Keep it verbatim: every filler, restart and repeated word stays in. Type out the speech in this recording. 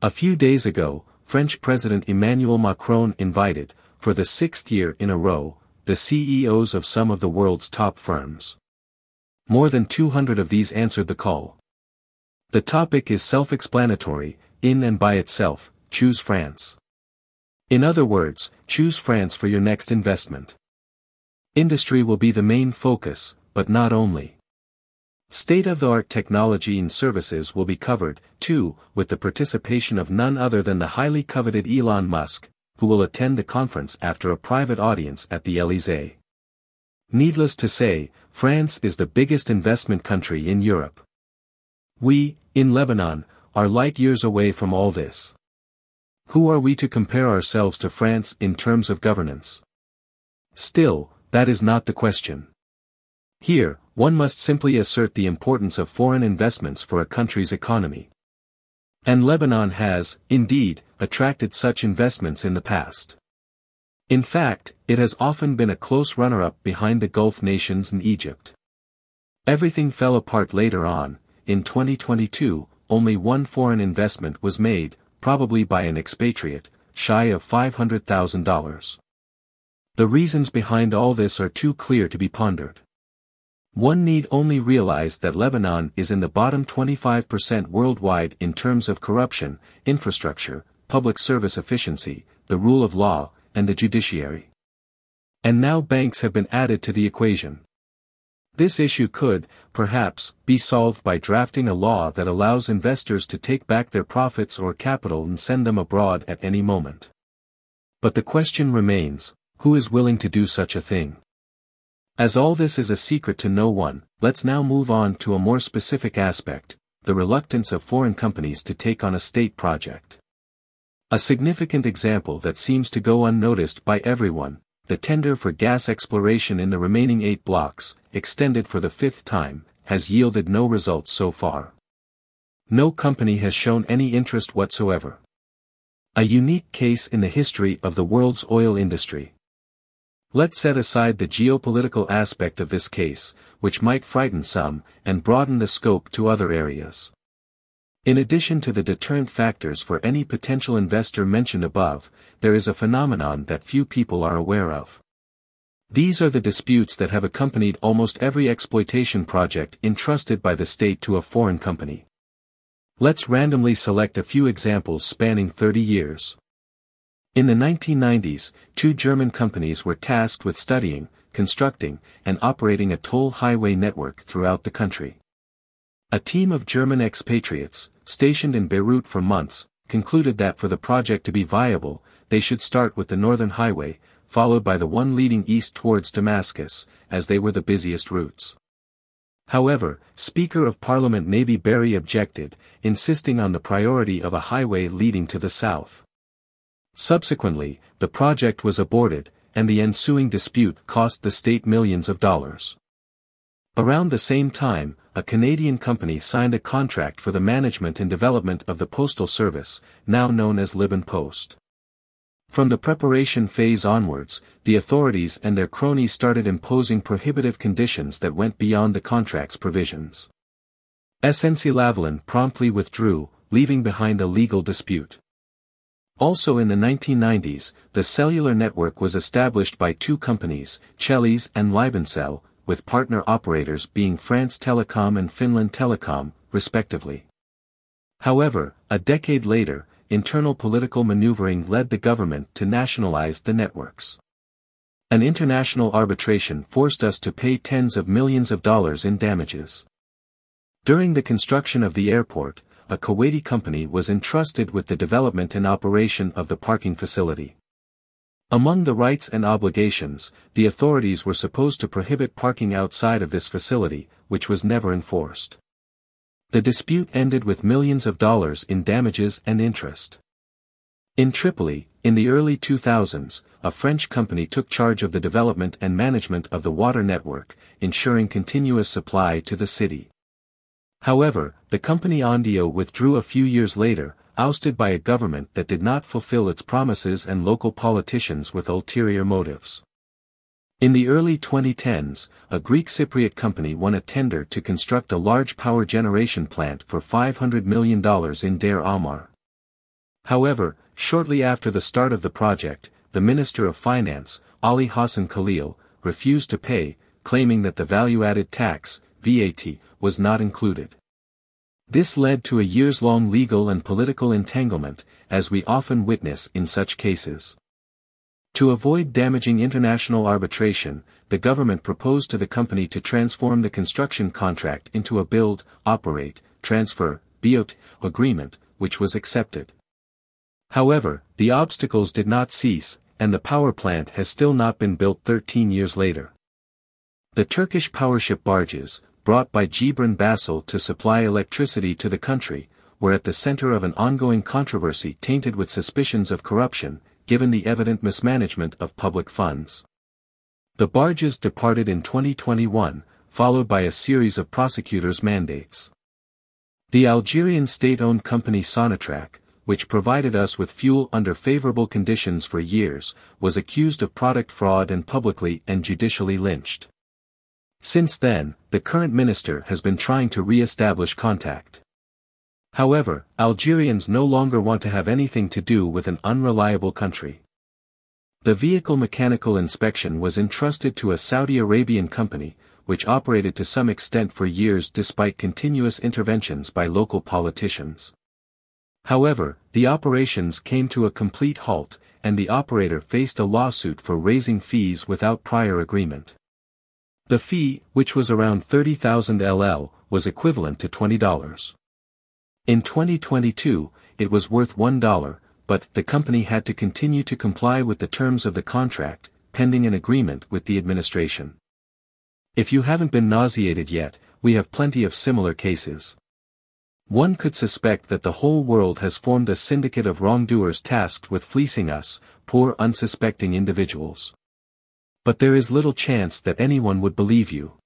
A few days ago, French President Emmanuel Macron invited, for the sixth year in a row, the C E Os of some of the world's top firms. More than two hundred of these answered the call. The topic is self-explanatory: in and by itself, choose France. In other words, choose France for your next investment. Industry will be the main focus, but not only. State-of-the-art technology and services will be covered, too, with the participation of none other than the highly coveted Elon Musk, who will attend the conference after a private audience at the Élysée. Needless to say, France is the biggest investment country in Europe. We, in Lebanon, are light years away from all this. Who are we to compare ourselves to France in terms of governance? Still, that is not the question. Here, one must simply assert the importance of foreign investments for a country's economy. And Lebanon has, indeed, attracted such investments in the past. In fact, it has often been a close runner-up behind the Gulf nations and Egypt. Everything fell apart later on. In twenty twenty-two, only one foreign investment was made, probably by an expatriate, shy of five hundred thousand dollars. The reasons behind all this are too clear to be pondered. One need only realize that Lebanon is in the bottom twenty-five percent worldwide in terms of corruption, infrastructure, public service efficiency, the rule of law, and the judiciary. And now banks have been added to the equation. This issue could, perhaps, be solved by drafting a law that allows investors to take back their profits or capital and send them abroad at any moment. But the question remains, who is willing to do such a thing? As all this is a secret to no one, let's now move on to a more specific aspect, the reluctance of foreign companies to take on a state project. A significant example that seems to go unnoticed by everyone, the tender for gas exploration in the remaining eight blocks, extended for the fifth time, has yielded no results so far. No company has shown any interest whatsoever. A unique case in the history of the world's oil industry. Let's set aside the geopolitical aspect of this case, which might frighten some, and broaden the scope to other areas. In addition to the deterrent factors for any potential investor mentioned above, there is a phenomenon that few people are aware of. These are the disputes that have accompanied almost every exploitation project entrusted by the state to a foreign company. Let's randomly select a few examples spanning thirty years. In the nineteen nineties, two German companies were tasked with studying, constructing, and operating a toll highway network throughout the country. A team of German expatriates, stationed in Beirut for months, concluded that for the project to be viable, they should start with the Northern Highway, followed by the one leading east towards Damascus, as they were the busiest routes. However, Speaker of Parliament Nabi Berri objected, insisting on the priority of a highway leading to the south. Subsequently, the project was aborted, and the ensuing dispute cost the state millions of dollars. Around the same time, a Canadian company signed a contract for the management and development of the Postal Service, now known as Liban Post. From the preparation phase onwards, the authorities and their cronies started imposing prohibitive conditions that went beyond the contract's provisions. S N C-Lavalin promptly withdrew, leaving behind a legal dispute. Also in the nineteen nineties, the cellular network was established by two companies, Chelis and Libancel, with partner operators being France Telecom and Finland Telecom, respectively. However, a decade later, internal political maneuvering led the government to nationalize the networks. An international arbitration forced us to pay tens of millions of dollars in damages. During the construction of the airport, a Kuwaiti company was entrusted with the development and operation of the parking facility. Among the rights and obligations, the authorities were supposed to prohibit parking outside of this facility, which was never enforced. The dispute ended with millions of dollars in damages and interest. In Tripoli, in the early two thousands, a French company took charge of the development and management of the water network, ensuring continuous supply to the city. However, the company Ondio withdrew a few years later, ousted by a government that did not fulfill its promises and local politicians with ulterior motives. In the early twenty tens, a Greek Cypriot company won a tender to construct a large power generation plant for five hundred million dollars in Deir Ammar. However, shortly after the start of the project, the Minister of Finance, Ali Hassan Khalil, refused to pay, claiming that the value-added tax, V A T, was not included. This led to a years-long legal and political entanglement, as we often witness in such cases. To avoid damaging international arbitration, the government proposed to the company to transform the construction contract into a build, operate, transfer, B O T, agreement, which was accepted. However, the obstacles did not cease, and the power plant has still not been built thirteen years later. The Turkish powership barges, brought by Gibran Basel to supply electricity to the country, were at the center of an ongoing controversy tainted with suspicions of corruption, given the evident mismanagement of public funds. The barges departed in twenty twenty-one, followed by a series of prosecutors' mandates. The Algerian state-owned company Sonatrach, which provided us with fuel under favorable conditions for years, was accused of product fraud and publicly and judicially lynched. Since then, the current minister has been trying to re-establish contact. However, Algerians no longer want to have anything to do with an unreliable country. The vehicle mechanical inspection was entrusted to a Saudi Arabian company, which operated to some extent for years despite continuous interventions by local politicians. However, the operations came to a complete halt, and the operator faced a lawsuit for raising fees without prior agreement. The fee, which was around thirty thousand L L, was equivalent to twenty dollars. In twenty twenty-two, it was worth one dollar, but the company had to continue to comply with the terms of the contract, pending an agreement with the administration. If you haven't been nauseated yet, we have plenty of similar cases. One could suspect that the whole world has formed a syndicate of wrongdoers tasked with fleecing us, poor unsuspecting individuals. But there is little chance that anyone would believe you.